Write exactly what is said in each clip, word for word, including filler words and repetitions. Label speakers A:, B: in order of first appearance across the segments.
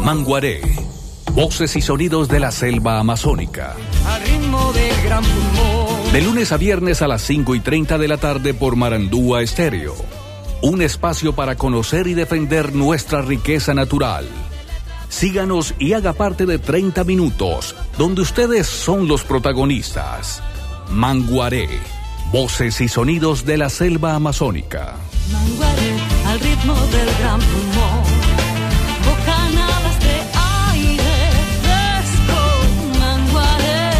A: Manguaré, voces y sonidos de la selva amazónica.
B: Al ritmo del gran pulmón.
A: De lunes a viernes a las cinco y treinta de la tarde por Marandúa Estéreo. Un espacio para conocer y defender nuestra riqueza natural. Síganos y haga parte de treinta minutos, donde ustedes son los protagonistas. Manguaré, voces y sonidos de la selva amazónica.
B: Manguaré, al ritmo del gran pulmón. Bocanadas de aire fresco, Manguaré.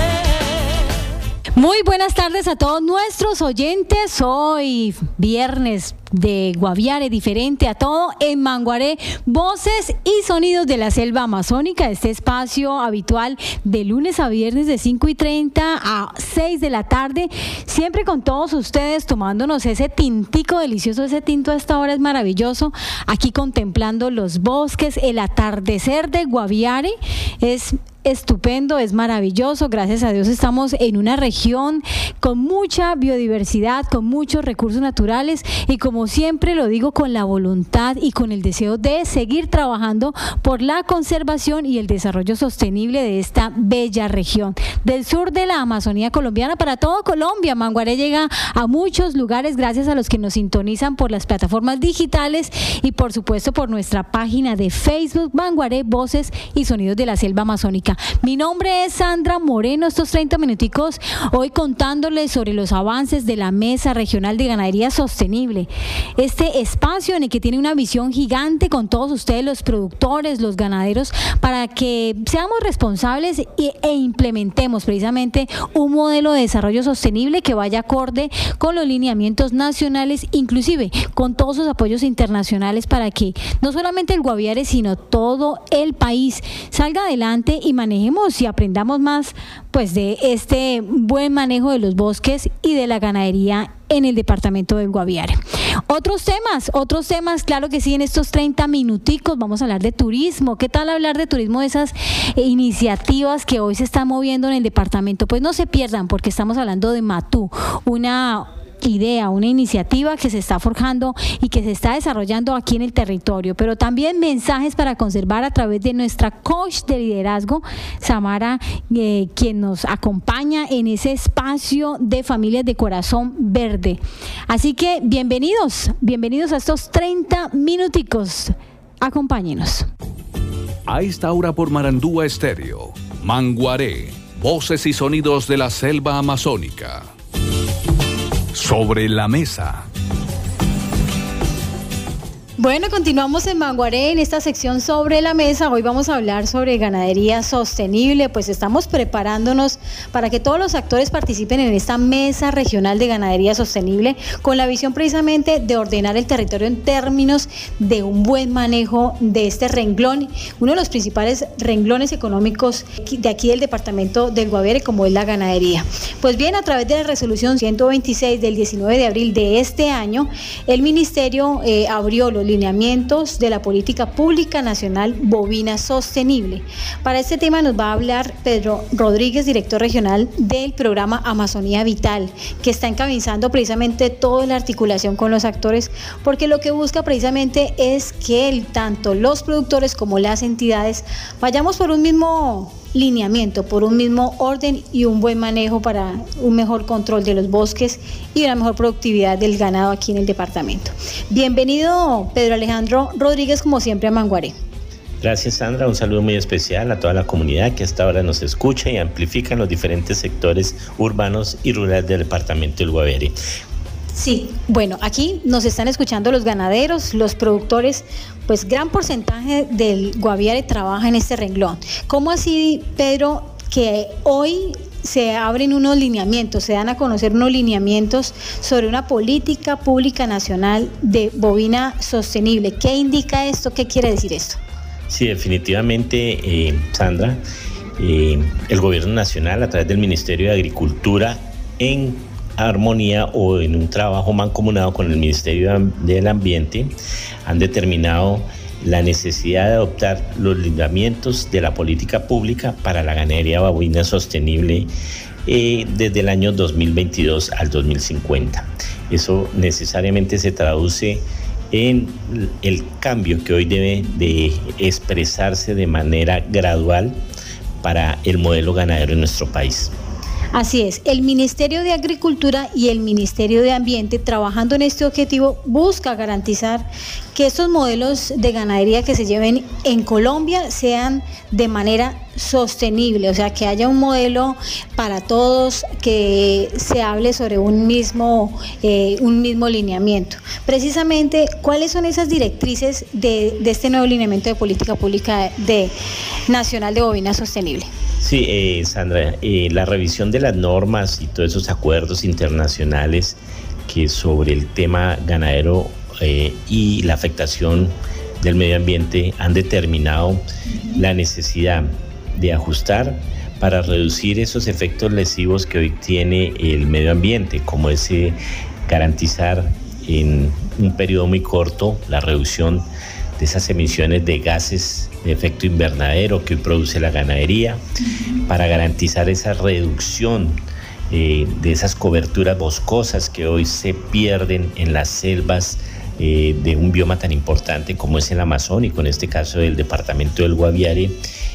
C: Muy buenas tardes a todos nuestros oyentes. Hoy viernes de Guaviare, diferente a todo en Manguaré, voces y sonidos de la selva amazónica, este espacio habitual de lunes a viernes de cinco y treinta a seis de la tarde, siempre con todos ustedes tomándonos ese tintico delicioso, ese tinto a esta hora es maravilloso, aquí contemplando los bosques, el atardecer de Guaviare, es estupendo, es maravilloso, gracias a Dios estamos en una región con mucha biodiversidad, con muchos recursos naturales y como siempre lo digo con la voluntad y con el deseo de seguir trabajando por la conservación y el desarrollo sostenible de esta bella región del sur de la Amazonía colombiana para todo Colombia. Manguaré llega a muchos lugares gracias a los que nos sintonizan por las plataformas digitales y por supuesto por nuestra página de Facebook Manguaré, voces y sonidos de la selva amazónica. Mi nombre es Sandra Moreno, estos treinta minuticos hoy contándoles sobre los avances de la Mesa Regional de Ganadería Sostenible. Este espacio en el que tiene una visión gigante con todos ustedes, los productores, los ganaderos, para que seamos responsables e, e implementemos precisamente un modelo de desarrollo sostenible que vaya acorde con los lineamientos nacionales, inclusive con todos los apoyos internacionales para que no solamente el Guaviare, sino todo el país salga adelante y manejemos y aprendamos más pues de este buen manejo de los bosques y de la ganadería en el departamento del Guaviare. Otros temas, otros temas, claro que sí, en estos treinta minuticos vamos a hablar de turismo. ¿Qué tal hablar de turismo, de esas eh, iniciativas que hoy se están moviendo en el departamento? Pues no se pierdan porque estamos hablando de Matú, una idea, una iniciativa que se está forjando y que se está desarrollando aquí en el territorio, pero también mensajes para conservar a través de nuestra coach de liderazgo, Samara, eh, quien nos acompaña en ese espacio de familias de corazón verde. Así que bienvenidos, bienvenidos a estos treinta minuticos. Acompáñenos.
A: A esta hora por Marandúa Estéreo, Manguaré, voces y sonidos de la selva amazónica. Sobre la mesa.
C: Bueno, continuamos en Manguaré en esta sección sobre la mesa. Hoy vamos a hablar sobre ganadería sostenible, pues estamos preparándonos para que todos los actores participen en esta mesa regional de ganadería sostenible con la visión precisamente de ordenar el territorio en términos de un buen manejo de este renglón, uno de los principales renglones económicos de aquí del departamento del Guaviare, como es la ganadería. Pues bien, a través de la resolución ciento veintiséis del diecinueve de abril de este año, el ministerio eh, abrió los lineamientos de la política pública nacional bovina sostenible. Para este tema nos va a hablar Pedro Rodríguez, director regional del programa Amazonía Vital, que está encabezando precisamente toda la articulación con los actores, porque lo que busca precisamente es que el, tanto los productores como las entidades vayamos por un mismo lineamiento, por un mismo orden y un buen manejo para un mejor control de los bosques y una mejor productividad del ganado aquí en el departamento. Bienvenido, Pedro Alejandro Rodríguez, como siempre a Manguaré.
D: Gracias, Sandra, un saludo muy especial a toda la comunidad que hasta ahora nos escucha y amplifica en los diferentes sectores urbanos y rurales del departamento del Guaviare.
C: Sí, bueno, aquí nos están escuchando los ganaderos, los productores, pues gran porcentaje del Guaviare trabaja en este renglón. ¿Cómo así, Pedro, que hoy se abren unos lineamientos, se dan a conocer unos lineamientos sobre una política pública nacional de bovina sostenible? ¿Qué indica esto? ¿Qué quiere decir esto?
D: Sí, definitivamente, eh, Sandra, eh, el gobierno nacional a través del Ministerio de Agricultura en armonía o en un trabajo mancomunado con el Ministerio del Ambiente han determinado la necesidad de adoptar los lineamientos de la política pública para la ganadería bovina sostenible eh, desde el año dos mil veintidós al dos mil cincuenta. Eso necesariamente se traduce en el cambio que hoy debe de expresarse de manera gradual para el modelo ganadero en nuestro país.
C: Así es, el Ministerio de Agricultura y el Ministerio de Ambiente, trabajando en este objetivo, busca garantizar que estos modelos de ganadería que se lleven en Colombia sean de manera sostenible, o sea, que haya un modelo para todos, que se hable sobre un mismo, eh, un mismo lineamiento. Precisamente, ¿cuáles son esas directrices de, de este nuevo lineamiento de política pública de Nacional de Bovina Sostenible?
D: Sí, eh, Sandra, eh, la revisión de las normas y todos esos acuerdos internacionales que sobre el tema ganadero eh, y la afectación del medio ambiente han determinado la necesidad de ajustar para reducir esos efectos lesivos que hoy tiene el medio ambiente, como es eh, garantizar en un periodo muy corto la reducción de esas emisiones de gases de efecto invernadero que hoy produce la ganadería, para garantizar esa reducción eh, de esas coberturas boscosas que hoy se pierden en las selvas eh, de un bioma tan importante como es el amazónico, en este caso del departamento del Guaviare,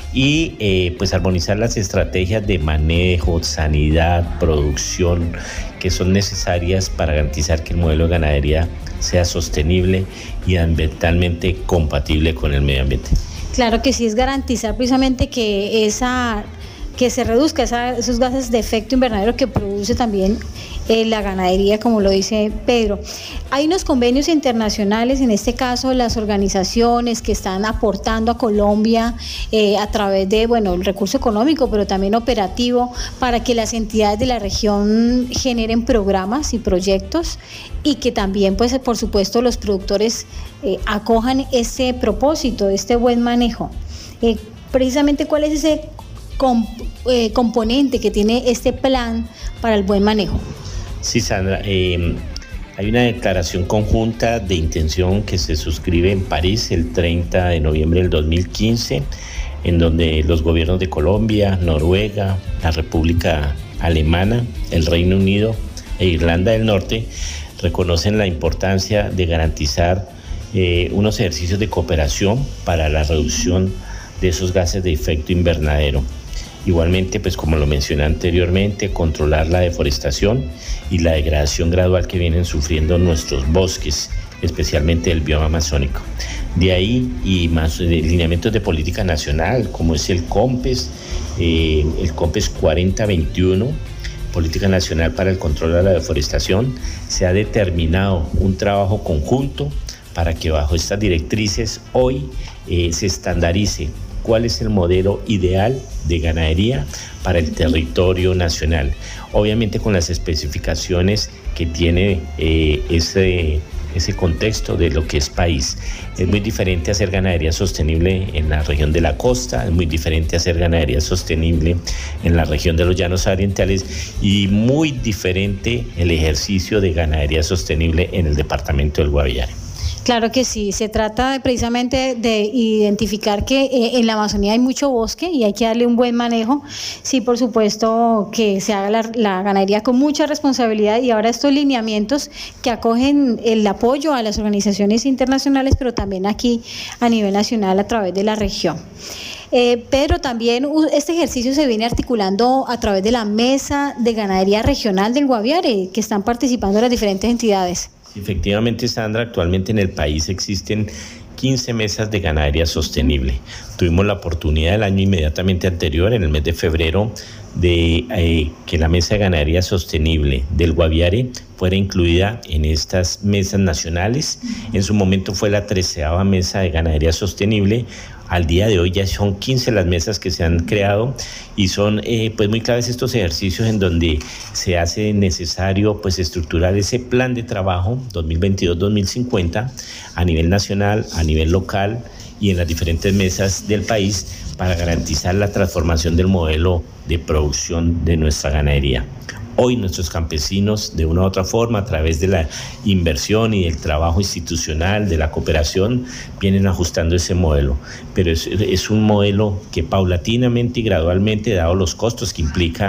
D: y eh, pues armonizar las estrategias de manejo, sanidad, producción que son necesarias para garantizar que el modelo de ganadería sea sostenible y ambientalmente compatible con el medio ambiente.
C: Claro que sí, es garantizar precisamente que esa que se reduzca esa, esos gases de efecto invernadero que produce también eh, la ganadería, como lo dice Pedro. Hay unos convenios internacionales, en este caso las organizaciones que están aportando a Colombia eh, a través de, bueno, el recurso económico, pero también operativo, para que las entidades de la región generen programas y proyectos, y que también, pues, por supuesto, los productores eh, acojan ese propósito, este buen manejo. Eh, precisamente, ¿cuál es ese comp eh, componente que tiene este plan para el buen manejo?
D: Sí, Sandra, eh, hay una declaración conjunta de intención que se suscribe en París el treinta de noviembre del dos mil quince, en donde los gobiernos de Colombia, Noruega, la República Alemana, el Reino Unido e Irlanda del Norte reconocen la importancia de garantizar eh, unos ejercicios de cooperación para la reducción de esos gases de efecto invernadero. Igualmente, pues como lo mencioné anteriormente, controlar la deforestación y la degradación gradual que vienen sufriendo nuestros bosques, especialmente el bioma amazónico. De ahí, y más de lineamientos de política nacional, como es el COMPES, eh, el COMPES cuarenta veintiuno, Política Nacional para el Control de la Deforestación, se ha determinado un trabajo conjunto para que bajo estas directrices hoy eh, se estandarice cuál es el modelo ideal de ganadería para el territorio nacional, obviamente con las especificaciones que tiene eh, ese, ese contexto de lo que es país. Es muy diferente hacer ganadería sostenible en la región de la costa, es muy diferente hacer ganadería sostenible en la región de los llanos orientales y muy diferente el ejercicio de ganadería sostenible en el departamento del Guaviare.
C: Claro que sí, se trata de, precisamente de identificar que eh, en la Amazonía hay mucho bosque y hay que darle un buen manejo. Sí, por supuesto que se haga la, la ganadería con mucha responsabilidad, y ahora estos lineamientos que acogen el apoyo a las organizaciones internacionales, pero también aquí a nivel nacional a través de la región. Eh, Pedro, también este ejercicio se viene articulando a través de la Mesa de Ganadería Regional del Guaviare, que están participando las diferentes entidades.
D: Efectivamente, Sandra, actualmente en el país existen quince mesas de ganadería sostenible. Tuvimos la oportunidad el año inmediatamente anterior, en el mes de febrero, de eh, que la Mesa de Ganadería Sostenible del Guaviare fuera incluida en estas mesas nacionales. En su momento fue la treceava Mesa de Ganadería Sostenible. Al día de hoy ya son quince las mesas que se han creado, y son eh, pues muy claves estos ejercicios en donde se hace necesario pues estructurar ese plan de trabajo dos mil veintidós dos mil cincuenta a nivel nacional, a nivel local y en las diferentes mesas del país, para garantizar la transformación del modelo de producción de nuestra ganadería. Hoy nuestros campesinos, de una u otra forma, a través de la inversión y del trabajo institucional, de la cooperación, vienen ajustando ese modelo. Pero es, es un modelo que paulatinamente y gradualmente, dado los costos que implica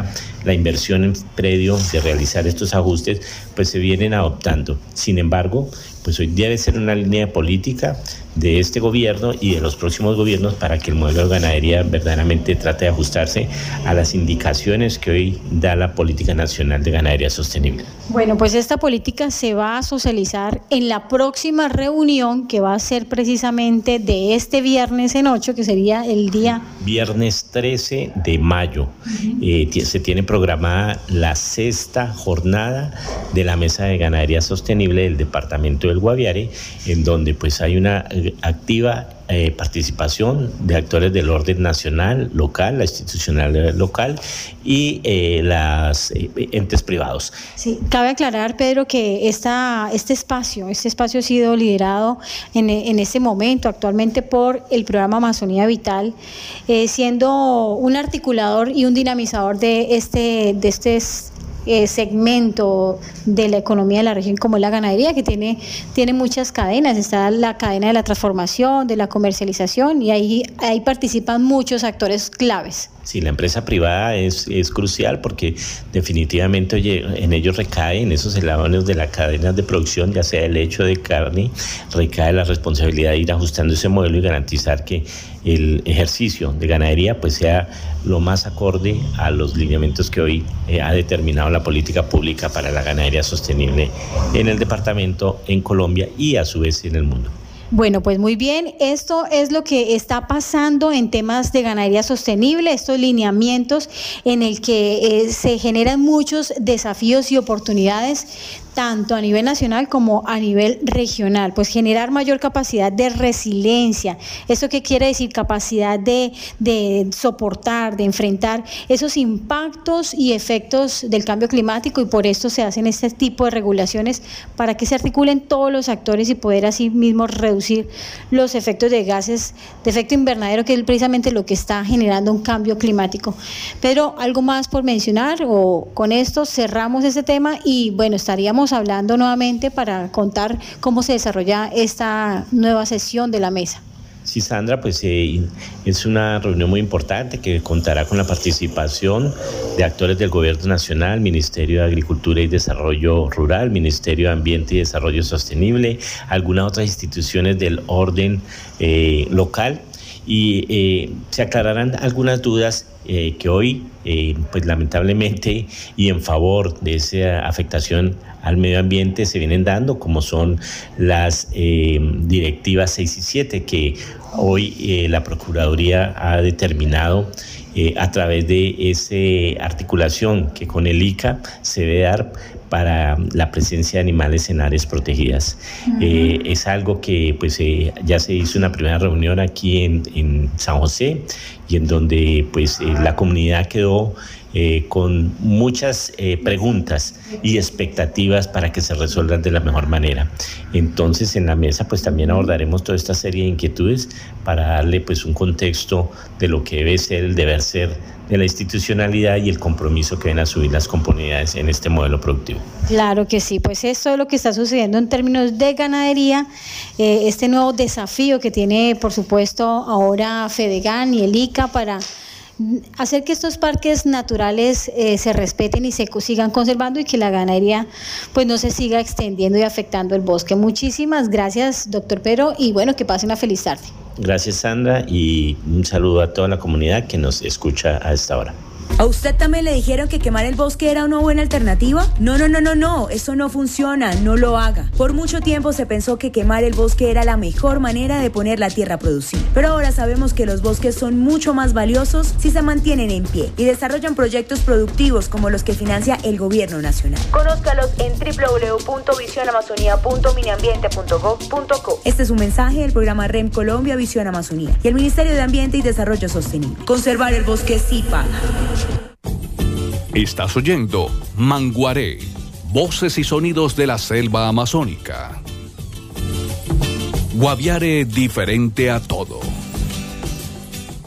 D: la inversión en predio de realizar estos ajustes, pues se vienen adoptando. Sin embargo, pues hoy debe ser una línea de política de este gobierno y de los próximos gobiernos para que el modelo de ganadería verdaderamente trate de ajustarse a las indicaciones que hoy da la Política Nacional de Ganadería Sostenible.
C: Bueno, pues esta política se va a socializar en la próxima reunión que va a ser precisamente de este viernes en ocho, que sería el día...
D: Viernes trece de mayo. Eh, se tiene programada la sexta jornada de la Mesa de Ganadería Sostenible del Departamento del Guaviare, en donde pues hay una activa eh, participación de actores del orden nacional, local, la institucional local y eh, las eh, entes privados.
C: Sí, cabe aclarar, Pedro, que esta, este espacio, este espacio ha sido liderado en, en este momento actualmente por el programa Amazonía Vital, eh, siendo un articulador y un dinamizador de este, de este Eh, segmento de la economía de la región, como es la ganadería, que tiene, tiene muchas cadenas. Está la cadena de la transformación, de la comercialización, y ahí, ahí participan muchos actores claves.
D: Sí, la empresa privada es, es crucial porque definitivamente oye, en ellos recae, en esos eslabones de la cadena de producción, ya sea el hecho de carne, recae la responsabilidad de ir ajustando ese modelo y garantizar que el ejercicio de ganadería pues sea lo más acorde a los lineamientos que hoy eh, ha determinado la política pública para la ganadería sostenible en el departamento, en Colombia y a su vez en el mundo.
C: Bueno, pues muy bien, esto es lo que está pasando en temas de ganadería sostenible, estos lineamientos en el que eh, se generan muchos desafíos y oportunidades, tanto a nivel nacional como a nivel regional, pues generar mayor capacidad de resiliencia. ¿Eso qué quiere decir? Capacidad de, de soportar, de enfrentar esos impactos y efectos del cambio climático, y por esto se hacen este tipo de regulaciones para que se articulen todos los actores y poder así mismo reducir los efectos de gases de efecto invernadero, que es precisamente lo que está generando un cambio climático. Pedro, ¿algo más por mencionar? O con esto cerramos este tema y bueno, estaríamos hablando nuevamente para contar cómo se desarrolla esta nueva sesión de la mesa.
D: Sí, Sandra, pues eh, es una reunión muy importante que contará con la participación de actores del Gobierno Nacional, Ministerio de Agricultura y Desarrollo Rural, Ministerio de Ambiente y Desarrollo Sostenible, algunas otras instituciones del orden eh, local, y eh, se aclararán algunas dudas eh, que hoy, eh, pues lamentablemente y en favor de esa afectación al medio ambiente se vienen dando, como son las eh, directivas seis y siete que hoy eh, la Procuraduría ha determinado eh, a través de esa articulación que con el I C A se debe dar para la presencia de animales en áreas protegidas. Uh-huh. Eh, es algo que pues eh, ya se hizo una primera reunión aquí en, en San José, y en donde pues eh, la comunidad quedó eh, con muchas eh, preguntas y expectativas para que se resuelvan de la mejor manera. Entonces en la mesa pues también abordaremos toda esta serie de inquietudes para darle pues un contexto de lo que debe ser el deber ser de la institucionalidad y el compromiso que ven a subir las comunidades en este modelo productivo.
C: Claro que sí, pues esto es lo que está sucediendo en términos de ganadería, eh, este nuevo desafío que tiene por supuesto ahora Fedegan y el I C A para hacer que estos parques naturales eh, se respeten y se sigan conservando, y que la ganadería pues no se siga extendiendo y afectando el bosque. Muchísimas gracias, doctor Pedro, y bueno, que pase una feliz tarde.
D: Gracias, Sandra, y un saludo a toda la comunidad que nos escucha a esta hora.
E: ¿A usted también le dijeron que quemar el bosque era una buena alternativa? No, no, no, no, no, eso no funciona, no lo haga. Por mucho tiempo se pensó que quemar el bosque era la mejor manera de poner la tierra a producir. Pero ahora sabemos que los bosques son mucho más valiosos si se mantienen en pie y desarrollan proyectos productivos como los que financia el Gobierno Nacional. Conózcalos en doble u doble u doble u punto visión amazonía punto miniambiente punto gov punto co. Este es un mensaje del programa R E M Colombia Visión Amazonía y el Ministerio de Ambiente y Desarrollo Sostenible. Conservar el bosque sí paga.
A: Estás oyendo Manguaré, voces y sonidos de la selva amazónica. Guaviare diferente a todo.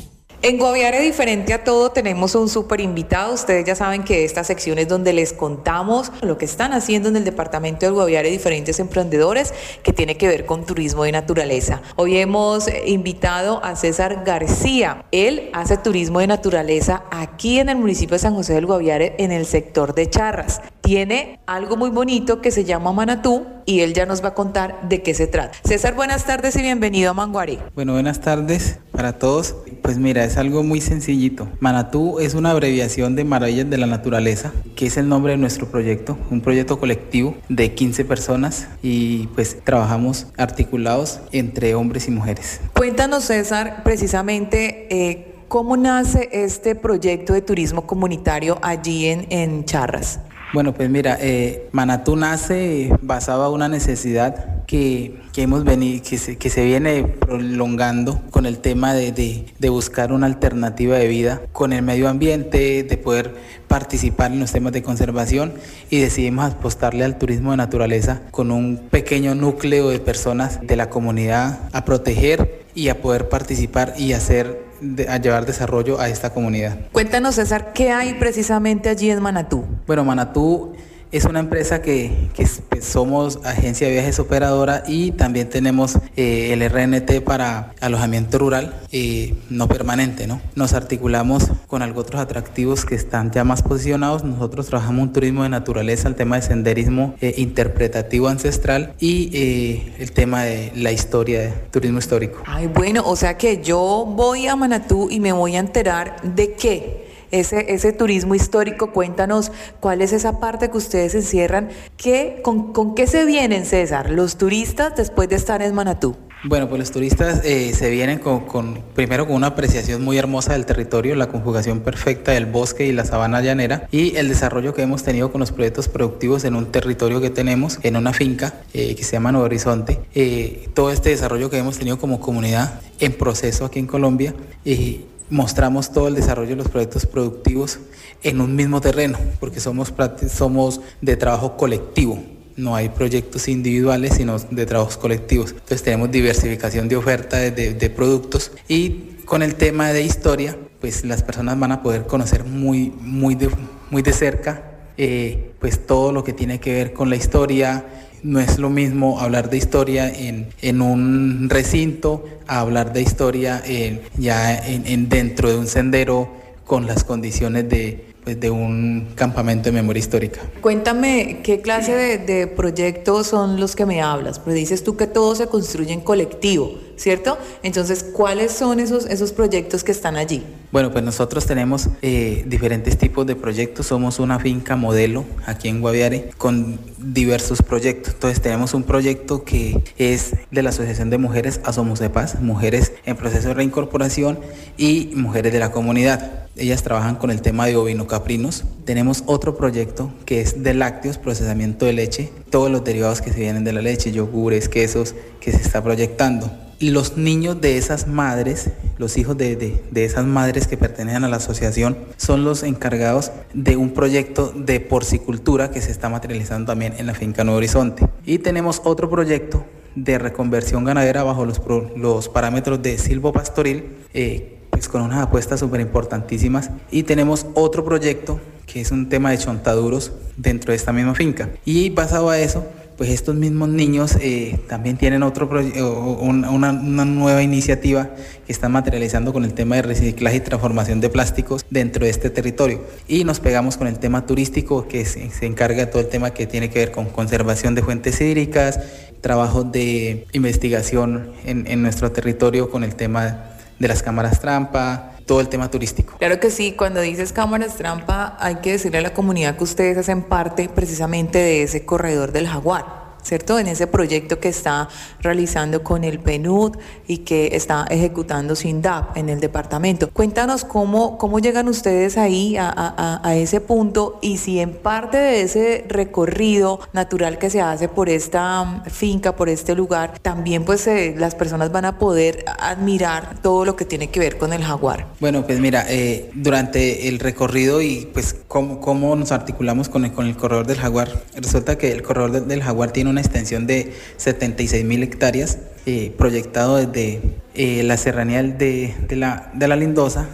F: En Guaviare Diferente a Todo tenemos un súper invitado. Ustedes ya saben que esta sección es donde les contamos lo que están haciendo en el departamento del Guaviare diferentes emprendedores que tiene que ver con turismo de naturaleza. Hoy hemos invitado a César García. Él hace turismo de naturaleza aquí en el municipio de San José del Guaviare, en el sector de Charras. Tiene algo muy bonito que se llama Manatú y él ya nos va a contar de qué se trata. César, buenas tardes y bienvenido a Manguaré.
G: Bueno, buenas tardes para todos. Pues mira, es algo muy sencillito. Manatú es una abreviación de Maravillas de la Naturaleza, que es el nombre de nuestro proyecto, un proyecto colectivo de quince personas y pues trabajamos articulados entre hombres y mujeres.
F: Cuéntanos, César, precisamente eh, cómo nace este proyecto de turismo comunitario allí en, en Charras.
G: Bueno, pues mira, eh, Manatú nace basado en una necesidad que, que hemos venido, que se, que se viene prolongando con el tema de, de, de buscar una alternativa de vida con el medio ambiente, de poder participar en los temas de conservación, y decidimos apostarle al turismo de naturaleza con un pequeño núcleo de personas de la comunidad a proteger y a poder participar y hacer De, a llevar desarrollo a esta comunidad.
F: Cuéntanos, César, ¿qué hay precisamente allí en Manatú?
G: Bueno, Manatú es una empresa que, que pues, somos agencia de viajes operadora y también tenemos eh, el R N T para alojamiento rural eh, no permanente, ¿no? Nos articulamos con algo otros atractivos que están ya más posicionados. Nosotros trabajamos un turismo de naturaleza, el tema de senderismo eh, interpretativo ancestral y eh, el tema de la historia, de turismo histórico.
F: Ay, bueno, o sea que yo voy a Manatú y me voy a enterar de qué. Ese, ese turismo histórico, cuéntanos cuál es esa parte que ustedes encierran, ¿qué, con, con qué se vienen, César, los turistas después de estar en Manatú?
G: Bueno, pues los turistas eh, se vienen con, con, primero con una apreciación muy hermosa del territorio, la conjugación perfecta del bosque y la sabana llanera y el desarrollo que hemos tenido con los proyectos productivos en un territorio que tenemos, en una finca eh, que se llama Nuevo Horizonte. Eh, todo este desarrollo que hemos tenido como comunidad en proceso aquí en Colombia, eh, mostramos todo el desarrollo de los proyectos productivos en un mismo terreno, porque somos, somos de trabajo colectivo. No hay proyectos individuales, sino de trabajos colectivos. Entonces tenemos diversificación de oferta de, de, de productos y con el tema de historia, pues las personas van a poder conocer muy, muy, de, muy de cerca eh, pues todo lo que tiene que ver con la historia. No es lo mismo hablar de historia en, en un recinto a hablar de historia en, ya en, en dentro de un sendero con las condiciones de, pues, de un campamento de memoria histórica.
F: Cuéntame, ¿qué clase de, de proyectos son los que me hablas? Pues dices tú que todo se construye en colectivo, ¿cierto? Entonces, ¿cuáles son esos, esos proyectos que están allí?
G: Bueno, pues nosotros tenemos eh, diferentes tipos de proyectos. Somos una finca modelo aquí en Guaviare con diversos proyectos. Entonces tenemos un proyecto que es de la Asociación de Mujeres Asomos de Paz, mujeres en proceso de reincorporación y mujeres de la comunidad. Ellas trabajan con el tema de ovinocaprinos. Tenemos otro proyecto que es de lácteos, procesamiento de leche, todos los derivados que se vienen de la leche, yogures, quesos, que se está proyectando. Los niños de esas madres, los hijos de, de, de esas madres que pertenecen a la asociación, son los encargados de un proyecto de porcicultura que se está materializando también en la finca Nuevo Horizonte. Y tenemos otro proyecto de reconversión ganadera bajo los, pro, los parámetros de silvopastoril, eh, pues con unas apuestas súper importantísimas. Y tenemos otro proyecto que es un tema de chontaduros dentro de esta misma finca. Y basado a eso, pues estos mismos niños eh, también tienen otro una, una, una nueva iniciativa que están materializando con el tema de reciclaje y transformación de plásticos dentro de este territorio. Y nos pegamos con el tema turístico, que se, se encarga de todo el tema que tiene que ver con conservación de fuentes hídricas, trabajos de investigación en, en nuestro territorio con el tema de las cámaras trampa, todo el tema turístico.
F: Claro que sí, cuando dices cámaras trampa hay que decirle a la comunidad que ustedes hacen parte precisamente de ese corredor del jaguar, ¿cierto? En ese proyecto que está realizando con el P N U D y que está ejecutando SINDAP en el departamento. Cuéntanos cómo, cómo llegan ustedes ahí a, a, a ese punto y si en parte de ese recorrido natural que se hace por esta finca, por este lugar, también pues eh, las personas van a poder admirar todo lo que tiene que ver con el jaguar.
G: Bueno, pues mira, eh, durante el recorrido y pues cómo, cómo nos articulamos con el, con el corredor del jaguar, resulta que el corredor de, del jaguar tiene una extensión de setenta y seis mil hectáreas, eh, proyectado desde eh, la serranía de, de, la, de la Lindosa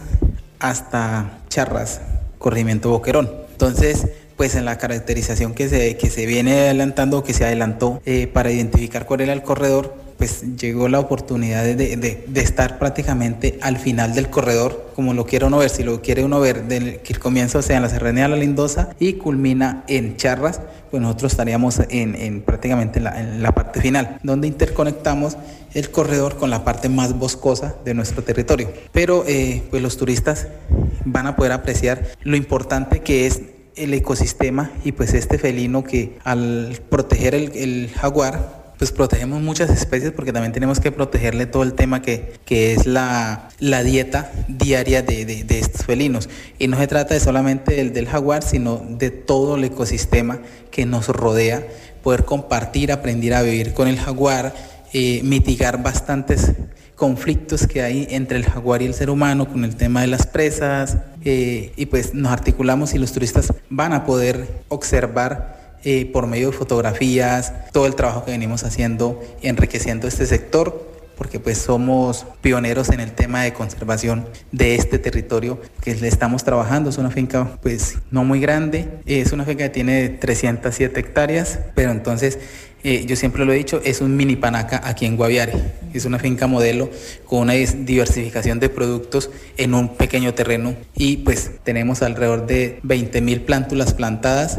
G: hasta Charras, corregimiento Boquerón. Entonces, pues en la caracterización que se, que se viene adelantando, que se adelantó eh, para identificar cuál era el corredor, pues llegó la oportunidad de, de, de estar prácticamente al final del corredor, como lo quiere uno ver. Si lo quiere uno ver, del, que el comienzo sea en la serranía de la Lindosa y culmina en Charras, pues nosotros estaríamos en, en prácticamente en la, en la parte final, donde interconectamos el corredor con la parte más boscosa de nuestro territorio. Pero eh, pues los turistas van a poder apreciar lo importante que es el ecosistema y pues este felino que al proteger el, el jaguar, pues protegemos muchas especies, porque también tenemos que protegerle todo el tema que, que es la, la dieta diaria de, de, de estos felinos. Y no se trata de solamente del, del jaguar, sino de todo el ecosistema que nos rodea, poder compartir, aprender a vivir con el jaguar, eh, mitigar bastantes conflictos que hay entre el jaguar y el ser humano con el tema de las presas, eh, y pues nos articulamos y los turistas van a poder observar Eh, por medio de fotografías, todo el trabajo que venimos haciendo, enriqueciendo este sector, porque pues somos pioneros en el tema de conservación de este territorio que le estamos trabajando. Es una finca pues no muy grande, es una finca que tiene trescientas siete hectáreas, pero entonces eh, yo siempre lo he dicho, es un mini Panaca aquí en Guaviare. Es una finca modelo con una diversificación de productos en un pequeño terreno, y pues tenemos alrededor de veinte mil plántulas plantadas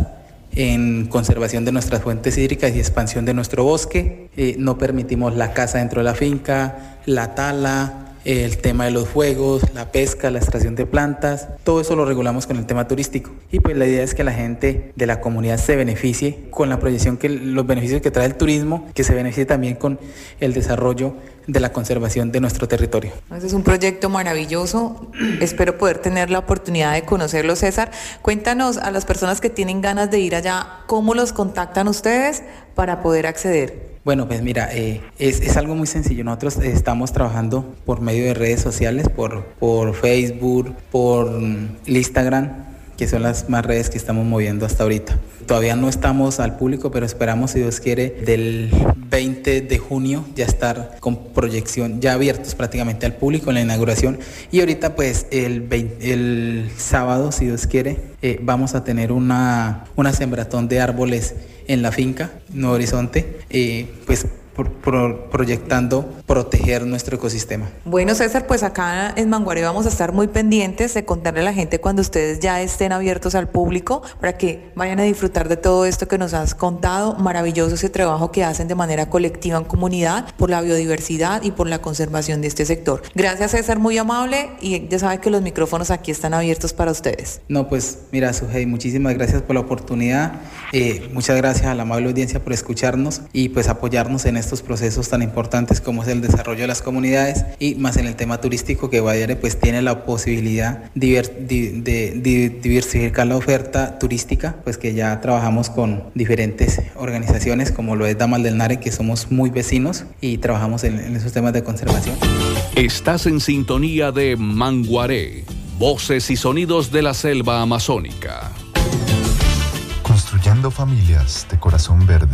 G: en conservación de nuestras fuentes hídricas y expansión de nuestro bosque. Eh, no permitimos la caza dentro de la finca, la tala, el tema de los fuegos, la pesca, la extracción de plantas, todo eso lo regulamos con el tema turístico. Y pues la idea es que la gente de la comunidad se beneficie con la proyección, que los beneficios que trae el turismo, que se beneficie también con el desarrollo de la conservación de nuestro territorio.
F: Ese es un proyecto maravilloso, espero poder tener la oportunidad de conocerlo. César, cuéntanos a las personas que tienen ganas de ir allá, ¿cómo los contactan ustedes para poder acceder?
G: Bueno, pues mira, eh, es, es algo muy sencillo. Nosotros estamos trabajando por medio de redes sociales, por, por Facebook, por Instagram, que son las más redes que estamos moviendo hasta ahorita. Todavía no estamos al público, pero esperamos, si Dios quiere, del veinte de junio ya estar con proyección, ya abiertos prácticamente al público en la inauguración. Y ahorita pues el, veinte, el sábado, si Dios quiere, eh, vamos a tener una, una sembratón de árboles en la finca Nuevo Horizonte, eh, pues Pro, pro, proyectando proteger nuestro ecosistema.
F: Bueno, César, pues acá en Manguaré vamos a estar muy pendientes de contarle a la gente cuando ustedes ya estén abiertos al público, para que vayan a disfrutar de todo esto que nos has contado. Maravilloso ese trabajo que hacen de manera colectiva en comunidad por la biodiversidad y por la conservación de este sector. Gracias, César, muy amable, y ya sabe que los micrófonos aquí están abiertos para ustedes.
G: No, pues mira, Sujei, muchísimas gracias por la oportunidad, eh, muchas gracias a la amable audiencia por escucharnos y pues apoyarnos en estos procesos tan importantes como es el desarrollo de las comunidades, y más en el tema turístico, que Guaviare pues tiene la posibilidad de, de, de, de diversificar la oferta turística, pues que ya trabajamos con diferentes organizaciones como lo es Damas del Nare, que somos muy vecinos y trabajamos en, en esos temas de conservación.
A: Estás en sintonía de Manguaré, voces y sonidos de la selva amazónica.
H: Construyendo familias de corazón verde.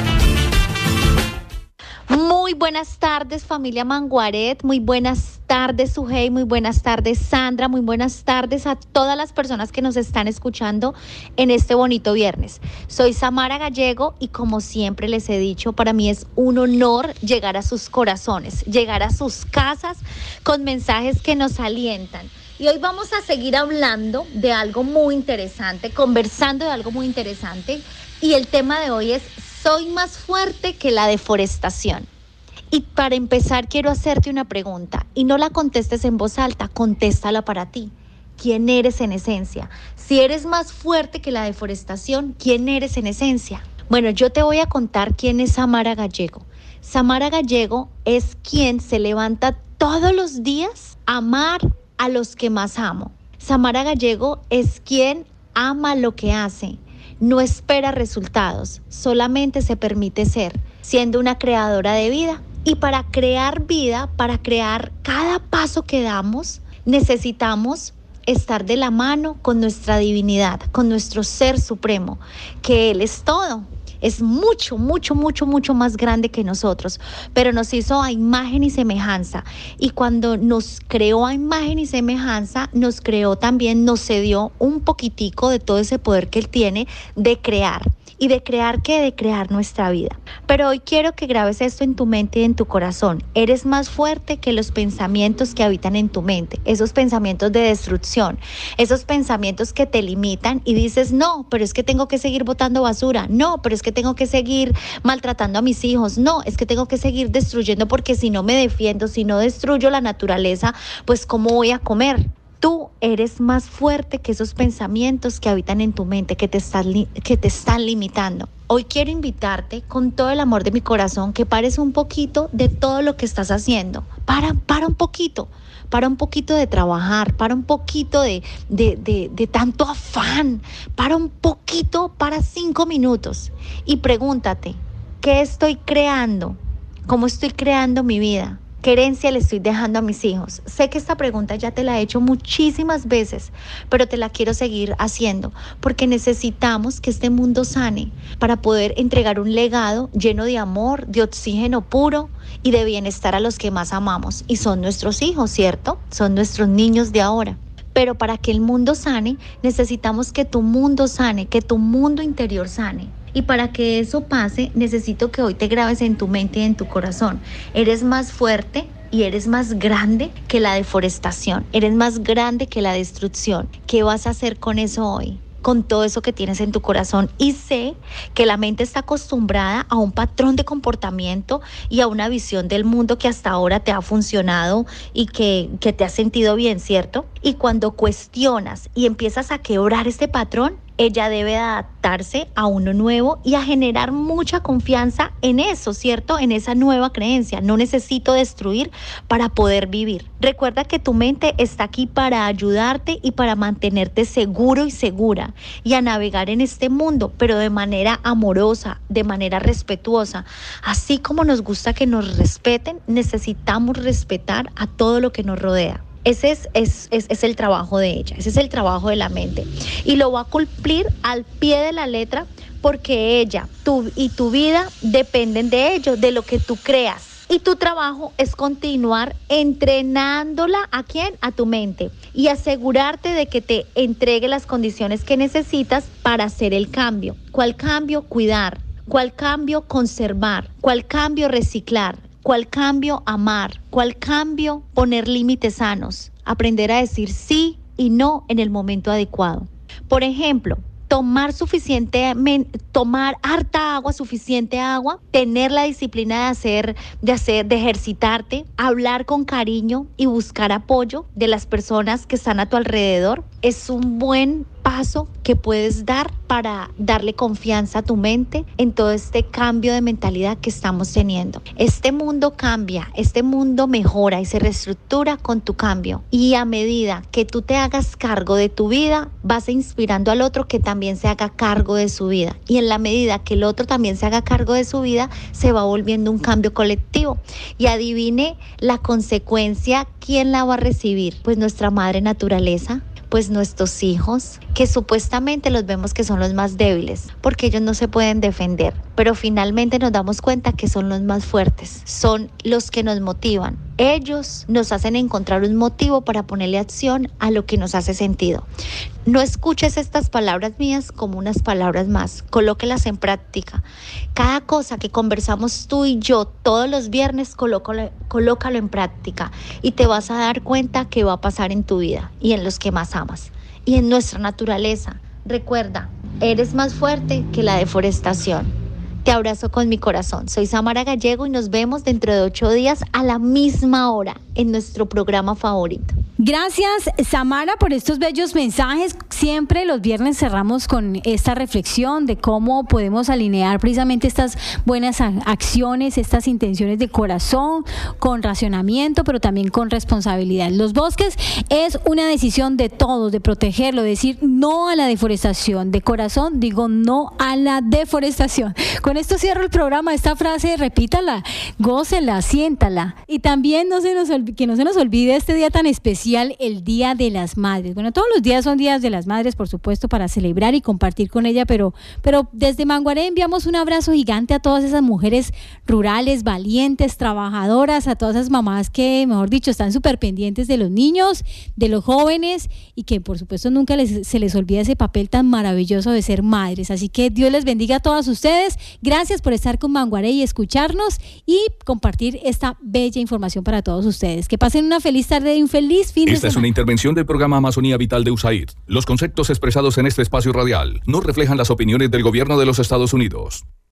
I: Muy buenas tardes, familia Manguaret, muy buenas tardes, Sujei, muy buenas tardes, Sandra, muy buenas tardes a todas las personas que nos están escuchando en este bonito viernes. Soy Samara Gallego y, como siempre les he dicho, para mí es un honor llegar a sus corazones, llegar a sus casas con mensajes que nos alientan. Y hoy vamos a seguir hablando de algo muy interesante, conversando de algo muy interesante, y el tema de hoy es: soy más fuerte que la deforestación. Y para empezar quiero hacerte una pregunta, y no la contestes en voz alta, contéstala para ti. ¿Quién eres en esencia? Si eres más fuerte que la deforestación, ¿quién eres en esencia? Bueno, yo te voy a contar quién es Samara Gallego. Samara Gallego es quien se levanta todos los días a amar a los que más amo. Samara Gallego es quien ama lo que hace. No espera resultados, solamente se permite ser, siendo una creadora de vida. Y para crear vida, para crear cada paso que damos, necesitamos estar de la mano con nuestra divinidad, con nuestro ser supremo, que Él es todo. es mucho, mucho, mucho, mucho más grande que nosotros, pero nos hizo a imagen y semejanza. Y cuando nos creó a imagen y semejanza, nos creó también, nos cedió un poquitico de todo ese poder que Él tiene de crear. ¿Y de crear qué? De crear nuestra vida. Pero hoy quiero que grabes esto en tu mente y en tu corazón. Eres más fuerte que los pensamientos que habitan en tu mente. Esos pensamientos de destrucción. Esos pensamientos que te limitan y dices, no, pero es que tengo que seguir botando basura. No, pero es que tengo que seguir maltratando a mis hijos. No, es que tengo que seguir destruyendo porque si no me defiendo, si no destruyo la naturaleza, pues ¿cómo voy a comer? Tú eres más fuerte que esos pensamientos que habitan en tu mente, que te están, li- que te están limitando. Hoy quiero invitarte con todo el amor de mi corazón que pares un poquito de todo lo que estás haciendo. Para, para un poquito, para un poquito de trabajar, para un poquito de, de, de, de tanto afán, para un poquito, para cinco minutos y pregúntate, ¿qué estoy creando? ¿Cómo estoy creando mi vida? ¿Qué herencia le estoy dejando a mis hijos? Sé que esta pregunta ya te la he hecho muchísimas veces, pero te la quiero seguir haciendo porque necesitamos que este mundo sane para poder entregar un legado lleno de amor, de oxígeno puro y de bienestar a los que más amamos. Y son nuestros hijos, ¿cierto? Son nuestros niños de ahora. Pero para que el mundo sane, necesitamos que tu mundo sane, que tu mundo interior sane. Y para que eso pase, necesito que hoy te grabes en tu mente y en tu corazón. Eres más fuerte y eres más grande que la deforestación. Eres más grande que la destrucción. ¿Qué vas a hacer con eso hoy? Con todo eso que tienes en tu corazón. Y sé que la mente está acostumbrada a un patrón de comportamiento y a una visión del mundo que hasta ahora te ha funcionado y que, que te has sentido bien, ¿cierto? Y cuando cuestionas y empiezas a quebrar este patrón, ella debe adaptarse a uno nuevo y a generar mucha confianza en eso, ¿cierto? En esa nueva creencia. No necesito destruir para poder vivir. Recuerda que tu mente está aquí para ayudarte y para mantenerte seguro y segura y a navegar en este mundo, pero de manera amorosa, de manera respetuosa. Así como nos gusta que nos respeten, necesitamos respetar a todo lo que nos rodea. Ese es, es, es, es el trabajo de ella, ese es el trabajo de la mente. Y lo va a cumplir al pie de la letra porque ella tú, y tu vida dependen de ello, de lo que tú creas. Y tu trabajo es continuar entrenándola ¿a quién? A tu mente. Y asegurarte de que te entregue las condiciones que necesitas para hacer el cambio. ¿Cuál cambio? Cuidar. ¿Cuál cambio? Conservar. ¿Cuál cambio? Reciclar. ¿Cuál cambio? Amar. ¿Cuál cambio? Poner límites sanos. Aprender a decir sí y no en el momento adecuado. Por ejemplo, tomar suficiente, tomar harta agua, suficiente agua, tener la disciplina de hacer, de hacer, de ejercitarte, hablar con cariño y buscar apoyo de las personas que están a tu alrededor. Es un buen paso que puedes dar para darle confianza a tu mente en todo este cambio de mentalidad que estamos teniendo. Este mundo cambia, este mundo mejora y se reestructura con tu cambio. Y a medida que tú te hagas cargo de tu vida, vas inspirando al otro que también se haga cargo de su vida. Y en la medida que el otro también se haga cargo de su vida, se va volviendo un cambio colectivo. Y adivine la consecuencia, ¿quién la va a recibir? Pues nuestra madre naturaleza. Pues nuestros hijos, que supuestamente los vemos que son los más débiles, porque ellos no se pueden defender, pero finalmente nos damos cuenta que son los más fuertes, son los que nos motivan. Ellos nos hacen encontrar un motivo para ponerle acción a lo que nos hace sentido. No escuches estas palabras mías como unas palabras más, colóquelas en práctica. Cada cosa que conversamos tú y yo todos los viernes, colócalo, colócalo en práctica y te vas a dar cuenta que va a pasar en tu vida y en los que más amas y en nuestra naturaleza. Recuerda, eres más fuerte que la deforestación. Te abrazo con mi corazón. Soy Samara Gallego y nos vemos dentro de ocho días a la misma hora en nuestro programa favorito.
C: Gracias, Samara, por estos bellos mensajes. Siempre los viernes cerramos con esta reflexión de cómo podemos alinear precisamente estas buenas acciones, estas intenciones de corazón, con racionamiento, pero también con responsabilidad. Los bosques es una decisión de todos, de protegerlo, de decir no a la deforestación. De corazón digo no a la deforestación. Con esto cierro el programa. Esta frase, repítala, gócela, siéntala. Y también no se nos olvide, que no se nos olvide este día tan especial especial el Día de las Madres. Bueno, todos los días son días de las madres, por supuesto, para celebrar y compartir con ella, pero, pero desde Manguaré enviamos un abrazo gigante a todas esas mujeres rurales, valientes, trabajadoras, a todas esas mamás que, mejor dicho, están súper pendientes de los niños, de los jóvenes, y que por supuesto nunca les, se les olvida ese papel tan maravilloso de ser madres. Así que Dios les bendiga a todas ustedes. Gracias por estar con Manguaré y escucharnos y compartir esta bella información para todos ustedes. Que pasen una feliz tarde y un feliz fin de semana.
A: Esta es una intervención del programa Amazonía Vital de U S A I D. Los conceptos expresados en este espacio radial no reflejan las opiniones del gobierno de los Estados Unidos.